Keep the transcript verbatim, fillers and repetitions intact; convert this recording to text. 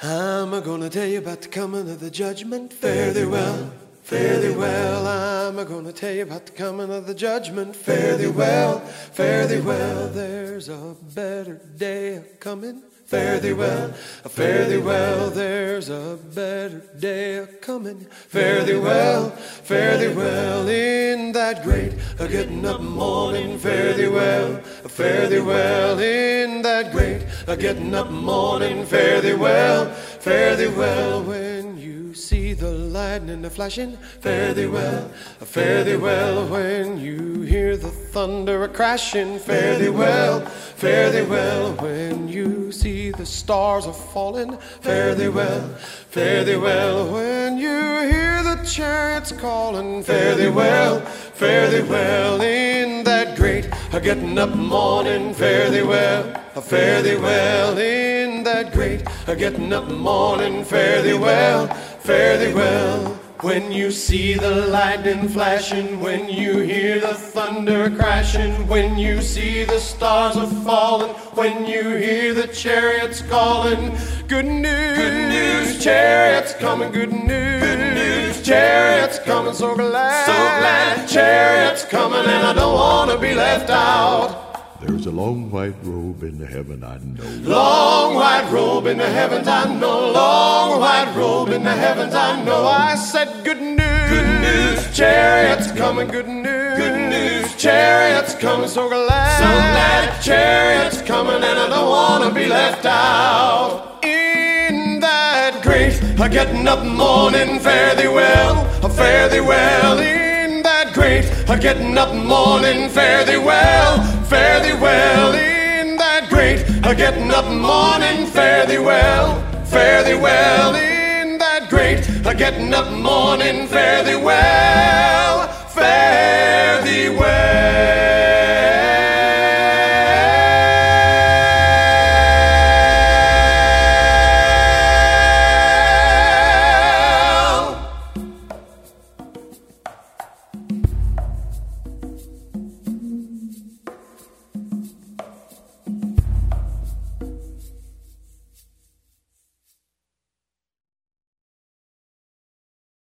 I'm gonna tell you about the coming of the judgment. Fare thee well, fare thee well. I'm gonna tell you about the coming of the judgment. Fare thee well, fare thee well. There's a better day a-coming. Fare thee well, fare thee well. There's a better day a-coming. Fare thee well, fare thee well. In that great a-getting up morning. Fare thee well, fare thee well. In that great a-getting up morning. Fare thee well, fare thee well. When you see the lightning a-flashing. Fare thee well, fare thee well. When you hear the thunder a-crashing. Fare thee well, fare thee well. When you see the stars a-falling. Fare thee well, fare thee well. When you hear the chariots calling. Fare thee well, fare thee well. In that great a-getting up morning. Fare thee well, fare thee well. In that great a-getting up morning. Fare thee well, fare thee well. When you see the lightning flashing, when you hear the thunder crashing, when you see the stars a-falling, when you hear the chariots calling. Good news, good news, chariots coming, good news, good news, chariots coming, so glad, so glad, chariots coming, and I don't want to be left out. There's a long white robe in the heaven I know. Long white robe in the heavens I know. Long white robe in the heavens I know. I said good news, good news, chariots coming, good news, good news, chariots coming, so glad, so glad, chariots coming, and I don't want to be left out. In that great a-getting up morning. Fare thee well, fare thee well. In that great a-getting up morning. Fare thee well, fare thee well. In that great a-getting up morning. Fare thee well, fare thee well. In that great a-getting up morning. Fare thee well, fare thee well.